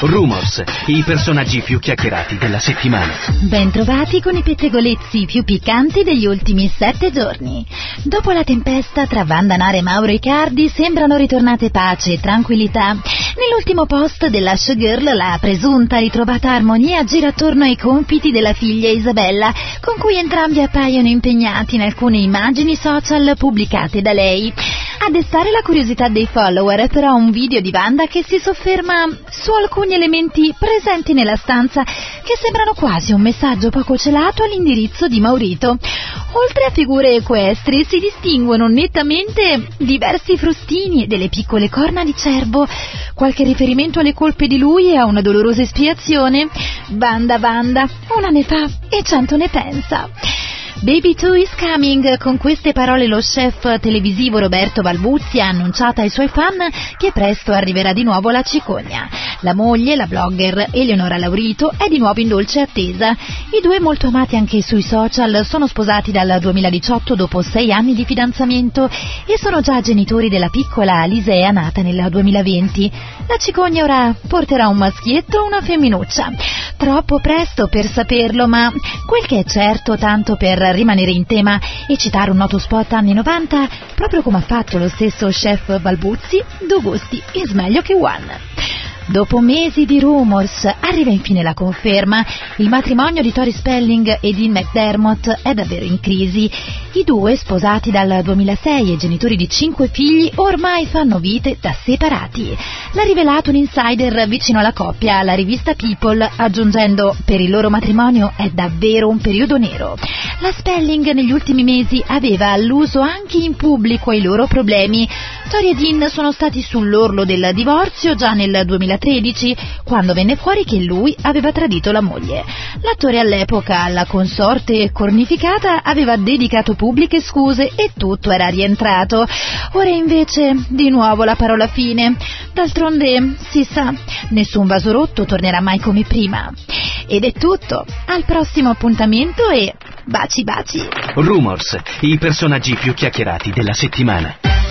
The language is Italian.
Rumors, i personaggi più chiacchierati della settimana. Bentrovati con i pettegolezzi più piccanti degli ultimi 7 giorni. Dopo la tempesta tra Vandanara e Mauro Icardi sembrano ritornate pace e tranquillità. Nell'ultimo post della showgirl la presunta ritrovata armonia gira attorno ai compiti della figlia Isabella, con cui entrambi appaiono impegnati in alcune immagini social pubblicate da lei. A destare la curiosità dei follower però un video di Wanda che si sofferma su alcuni elementi presenti nella stanza che sembrano quasi un messaggio poco celato all'indirizzo di Maurito. Oltre a figure equestri si distinguono nettamente diversi frustini e delle piccole corna di cervo. Qualche riferimento alle colpe di lui e a una dolorosa espiazione? Wanda, una ne fa e 100 ne pensa. Baby 2 is coming. Con queste parole lo chef televisivo Roberto Balbuzzi ha annunciato ai suoi fan che presto arriverà di nuovo la cicogna. La moglie, la blogger Eleonora Laurito, è di nuovo in dolce attesa. I due, molto amati anche sui social, sono sposati dal 2018 dopo 6 anni di fidanzamento e sono già genitori della piccola Alisea nata nel 2020. La cicogna ora porterà un maschietto o una femminuccia. Troppo presto per saperlo, ma quel che è certo, tanto per rimanere in tema e citare un noto spot anni 90, proprio come ha fatto lo stesso chef Balbuzzi, due gusti is meglio che one. Dopo mesi di rumors arriva infine la conferma. Il matrimonio di Tori Spelling e Dean McDermott è davvero in crisi. I due, sposati dal 2006 e genitori di 5 figli, ormai fanno vite da separati. L'ha rivelato un insider vicino alla coppia alla rivista People, aggiungendo: per il loro matrimonio è davvero un periodo nero. La Spelling negli ultimi mesi aveva alluso anche in pubblico ai loro problemi. Tori e Dean sono stati sull'orlo del divorzio già nel 2013, quando venne fuori che lui aveva tradito la moglie. L'attore all'epoca, alla consorte cornificata, aveva dedicato pubbliche scuse e tutto era rientrato. Ora invece di nuovo la parola fine. D'altronde, si sa, nessun vaso rotto tornerà mai come prima. Ed è tutto. Al prossimo appuntamento e baci. Rumors, i personaggi più chiacchierati della settimana.